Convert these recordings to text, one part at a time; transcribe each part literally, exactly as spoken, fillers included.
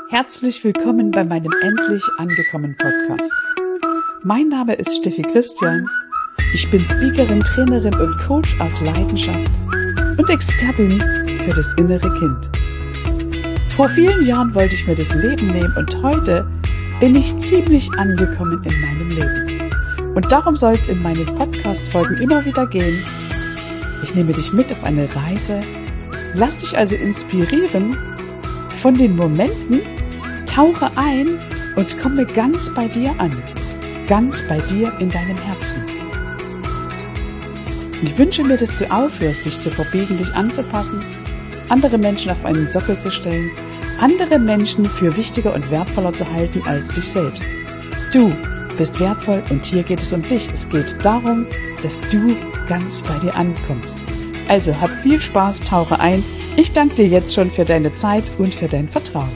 Herzlich willkommen bei meinem Endlich angekommen Podcast. Mein Name ist Steffi Christian. Ich bin Speakerin, Trainerin und Coach aus Leidenschaft und Expertin für das innere Kind. Vor vielen Jahren wollte ich mir das Leben nehmen und heute bin ich ziemlich angekommen in meinem Leben. Und darum soll es in meinen Podcast-Folgen immer wieder gehen. Ich nehme dich mit auf eine Reise, lass dich also inspirieren von den Momenten, tauche ein und komme ganz bei dir an, ganz bei dir in deinem Herzen. Ich wünsche mir, dass du aufhörst, dich zu verbiegen, dich anzupassen, andere Menschen auf einen Sockel zu stellen, andere Menschen für wichtiger und wertvoller zu halten als dich selbst. Du bist wertvoll und hier geht es um dich. Es geht darum, dass du ganz bei dir ankommst. Also hab viel Spaß, tauche ein. Ich danke dir jetzt schon für deine Zeit und für dein Vertrauen.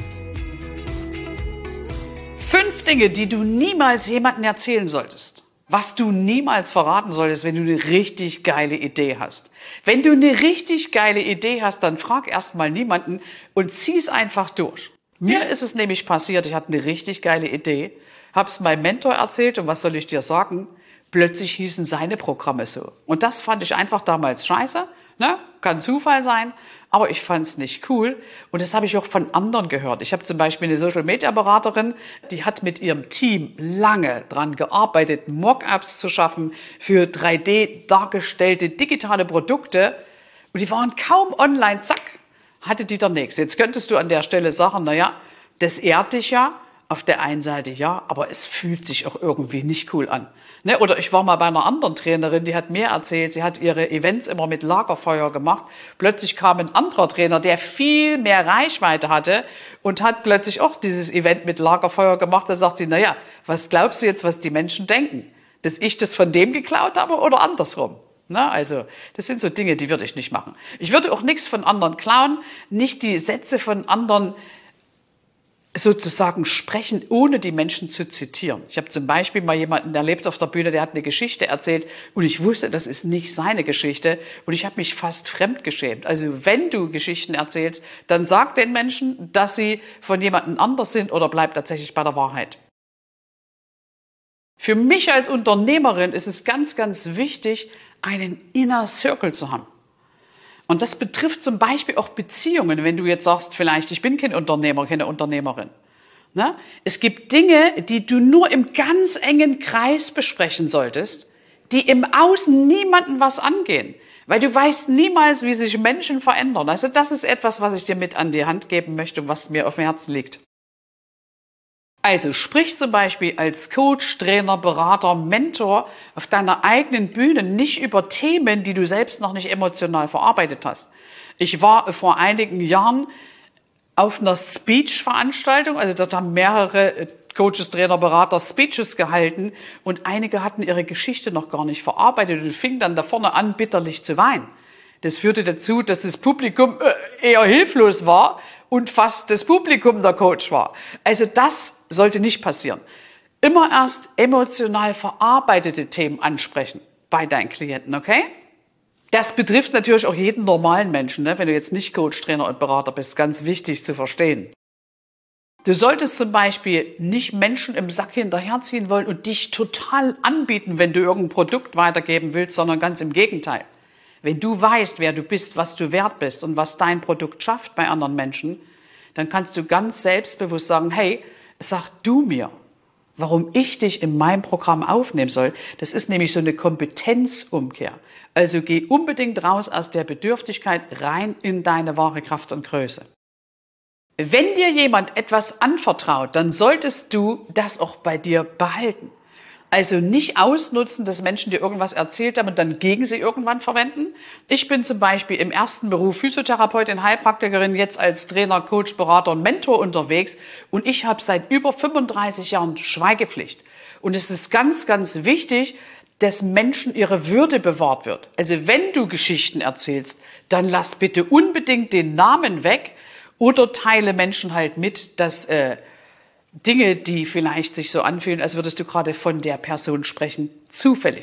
Fünf Dinge, die du niemals jemandem erzählen solltest. Was du niemals verraten solltest, wenn du eine richtig geile Idee hast. Wenn du eine richtig geile Idee hast, dann frag erstmal niemanden und zieh's einfach durch. Mir ist es nämlich passiert, ich hatte eine richtig geile Idee, hab's meinem Mentor erzählt und was soll ich dir sagen? Plötzlich hießen seine Programme so. Und das fand ich einfach damals scheiße. Ne? Kann Zufall sein, aber ich fand es nicht cool. Und das habe ich auch von anderen gehört. Ich habe zum Beispiel eine Social-Media-Beraterin, die hat mit ihrem Team lange dran gearbeitet, Mock-ups zu schaffen für drei D dargestellte digitale Produkte. Und die waren kaum online, zack, hatte die der nächste. Jetzt könntest du an der Stelle sagen, naja, das ehrt dich ja. Auf der einen Seite ja, aber es fühlt sich auch irgendwie nicht cool an. Ne? Oder ich war mal bei einer anderen Trainerin, die hat mir erzählt, sie hat ihre Events immer mit Lagerfeuer gemacht. Plötzlich kam ein anderer Trainer, der viel mehr Reichweite hatte und hat plötzlich auch dieses Event mit Lagerfeuer gemacht. Da sagt sie, naja, was glaubst du jetzt, was die Menschen denken? Dass ich das von dem geklaut habe oder andersrum? Na, also, das sind so Dinge, die würde ich nicht machen. Ich würde auch nichts von anderen klauen, nicht die Sätze von anderen sozusagen sprechen, ohne die Menschen zu zitieren. Ich habe zum Beispiel mal jemanden, der lebt auf der Bühne, der hat eine Geschichte erzählt und ich wusste, das ist nicht seine Geschichte und ich habe mich fast fremdgeschämt. Also wenn du Geschichten erzählst, dann sag den Menschen, dass sie von jemandem anders sind oder bleib tatsächlich bei der Wahrheit. Für mich als Unternehmerin ist es ganz, ganz wichtig, einen Inner Circle zu haben. Und das betrifft zum Beispiel auch Beziehungen, wenn du jetzt sagst, vielleicht, ich bin kein Unternehmer, keine Unternehmerin. Ne? Es gibt Dinge, die du nur im ganz engen Kreis besprechen solltest, die im Außen niemandem was angehen. Weil du weißt niemals, wie sich Menschen verändern. Also das ist etwas, was ich dir mit an die Hand geben möchte und was mir auf dem Herzen liegt. Also sprich zum Beispiel als Coach, Trainer, Berater, Mentor auf deiner eigenen Bühne nicht über Themen, die du selbst noch nicht emotional verarbeitet hast. Ich war vor einigen Jahren auf einer Speech-Veranstaltung, also dort haben mehrere Coaches, Trainer, Berater Speeches gehalten und einige hatten ihre Geschichte noch gar nicht verarbeitet und fingen dann da vorne an, bitterlich zu weinen. Das führte dazu, dass das Publikum eher hilflos war und fast das Publikum der Coach war. Also das sollte nicht passieren. Immer erst emotional verarbeitete Themen ansprechen bei deinen Klienten, okay? Das betrifft natürlich auch jeden normalen Menschen, ne? Wenn du jetzt nicht Coach, Trainer und Berater bist, ganz wichtig zu verstehen. Du solltest zum Beispiel nicht Menschen im Sack hinterherziehen wollen und dich total anbieten, wenn du irgendein Produkt weitergeben willst, sondern ganz im Gegenteil. Wenn du weißt, wer du bist, was du wert bist und was dein Produkt schafft bei anderen Menschen, dann kannst du ganz selbstbewusst sagen, hey, sag du mir, warum ich dich in meinem Programm aufnehmen soll. Das ist nämlich so eine Kompetenzumkehr. Also geh unbedingt raus aus der Bedürftigkeit rein in deine wahre Kraft und Größe. Wenn dir jemand etwas anvertraut, dann solltest du das auch bei dir behalten. Also nicht ausnutzen, dass Menschen dir irgendwas erzählt haben und dann gegen sie irgendwann verwenden. Ich bin zum Beispiel im ersten Beruf Physiotherapeutin, Heilpraktikerin, jetzt als Trainer, Coach, Berater und Mentor unterwegs und ich habe seit über fünfunddreißig Jahren Schweigepflicht. Und es ist ganz, ganz wichtig, dass Menschen ihre Würde bewahrt wird. Also wenn du Geschichten erzählst, dann lass bitte unbedingt den Namen weg oder teile Menschen halt mit, dass äh, Dinge, die vielleicht sich so anfühlen, als würdest du gerade von der Person sprechen, zufällig sind.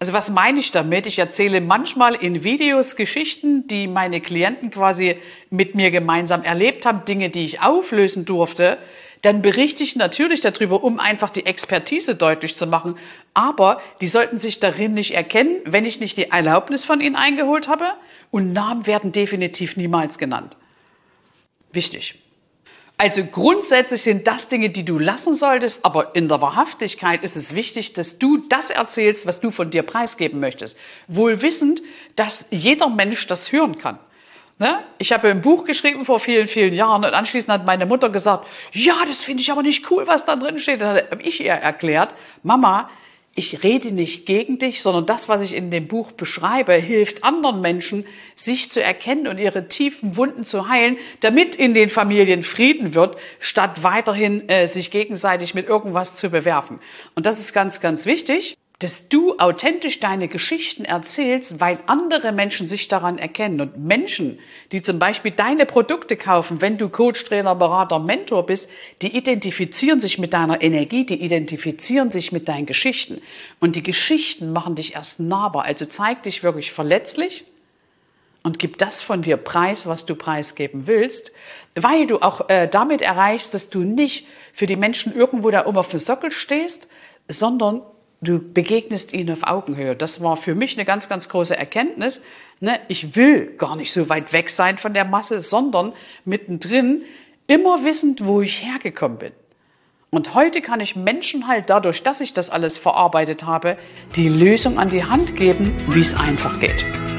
Also was meine ich damit? Ich erzähle manchmal in Videos Geschichten, die meine Klienten quasi mit mir gemeinsam erlebt haben, Dinge, die ich auflösen durfte. Dann berichte ich natürlich darüber, um einfach die Expertise deutlich zu machen. Aber die sollten sich darin nicht erkennen, wenn ich nicht die Erlaubnis von ihnen eingeholt habe. Und Namen werden definitiv niemals genannt. Wichtig. Also grundsätzlich sind das Dinge, die du lassen solltest, aber in der Wahrhaftigkeit ist es wichtig, dass du das erzählst, was du von dir preisgeben möchtest. Wohl wissend, dass jeder Mensch das hören kann. Ne? Ich habe ein Buch geschrieben vor vielen, vielen Jahren und anschließend hat meine Mutter gesagt, ja, das finde ich aber nicht cool, was da drin steht. Dann habe ich ihr erklärt, Mama, ich rede nicht gegen dich, sondern das, was ich in dem Buch beschreibe, hilft anderen Menschen, sich zu erkennen und ihre tiefen Wunden zu heilen, damit in den Familien Frieden wird, statt weiterhin äh, sich gegenseitig mit irgendwas zu bewerfen. Und das ist ganz, ganz wichtig, dass du authentisch deine Geschichten erzählst, weil andere Menschen sich daran erkennen. Und Menschen, die zum Beispiel deine Produkte kaufen, wenn du Coach, Trainer, Berater, Mentor bist, die identifizieren sich mit deiner Energie, die identifizieren sich mit deinen Geschichten. Und die Geschichten machen dich erst nahbar. Also zeig dich wirklich verletzlich und gib das von dir preis, was du preisgeben willst, weil du auch äh, damit erreichst, dass du nicht für die Menschen irgendwo da oben auf dem Sockel stehst, sondern du begegnest ihnen auf Augenhöhe. Das war für mich eine ganz, ganz große Erkenntnis. Ne? Ich will gar nicht so weit weg sein von der Masse, sondern mittendrin immer wissend, wo ich hergekommen bin. Und heute kann ich Menschen halt dadurch, dass ich das alles verarbeitet habe, die Lösung an die Hand geben, wie es einfach geht.